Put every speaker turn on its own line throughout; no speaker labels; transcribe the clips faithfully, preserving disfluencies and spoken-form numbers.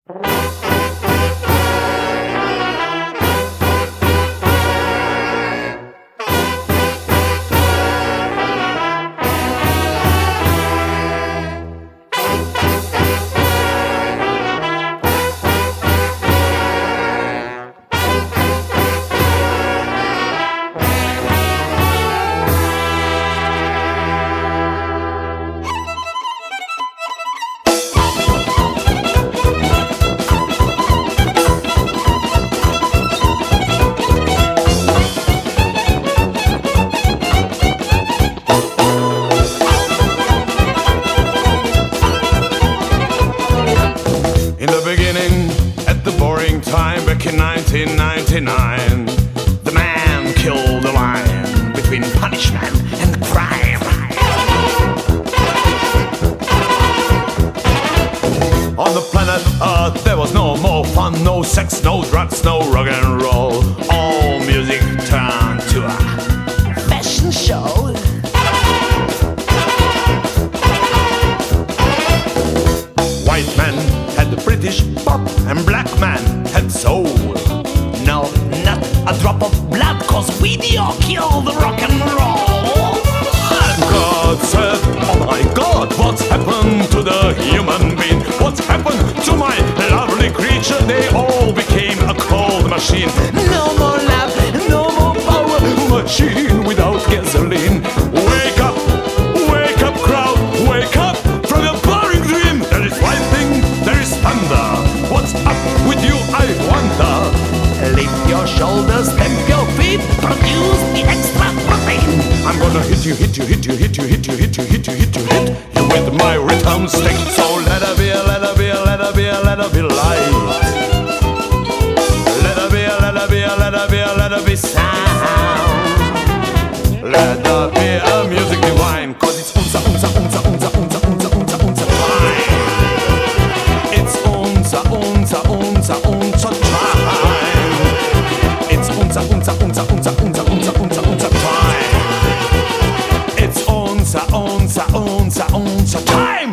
Time back in nineteen ninety-nine, the man killed the line between punishment and crime. On the planet Earth there was no more fun, no sex, no drugs, no rock and roll. All music turned to a fashion show. White man had the British pop and black man had soul. No, not a drop of blood, cause video killed the rock and roll. And God said, oh my God, what's happened to the human being? What's happened to my lovely creature? They all became a cold machine. No more love, no more power, machine without gasoline. Wake up, wake up crowd, wake up from your boring dream. There is lightning, there is thunder. What's up with you, I wonder? Lift your shoulders, stamp your feet, produce the extra protein. I'm gonna hit you, hit you, hit you, hit you, hit you, hit you, hit you, hit you, hit you with my rhythm stick. So let her be, let her be, let her be, let her be light. Let her be, let her be, let her be, let her be sound. Let her be a music divine, cause it's unser, unser, unser, unser, unser, unser, unser, unser time. It's unser, unser, unser, unser time. It's unser, unser, unser, unser, unser, unser, unser, unser time. It's unser, unser, unser, unser time.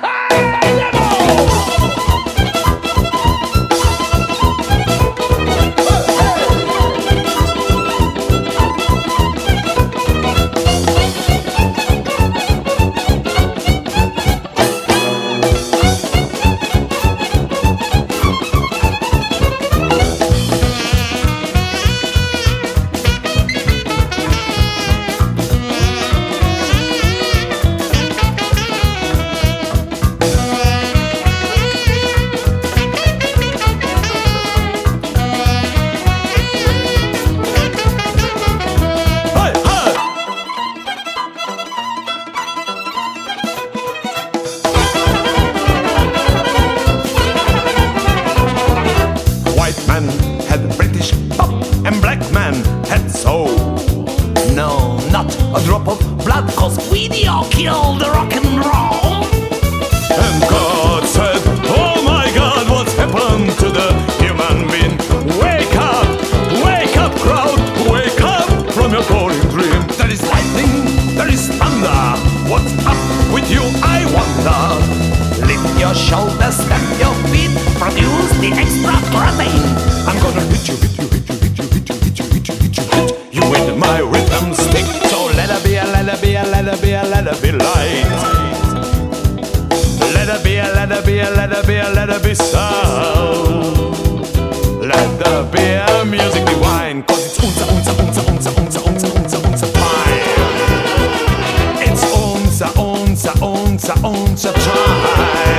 Had British pop and black man had soul. No, not a drop of blood, cause video killed the rock and roll. And God said, oh my God, what's happened to the human being? Wake up, wake up crowd, wake up from your boring dream. There is lightning, there is thunder. What's up with you, I wonder? Lift your shoulders, stamp your feet, produce the extra protein. I'm gonna hit you, hit you, hit you, hit you, hit you, hit you, hit you, hit you, hit you with my rhythm stick. So let her be, let her be, let her be, let her be light. Let her be, let her be, let her be, let her be sound. Let her be a music divine, cause it's unser, unser, unser, unser, unser, unser, unser, unser time. It's unser, unser, unser, unser time.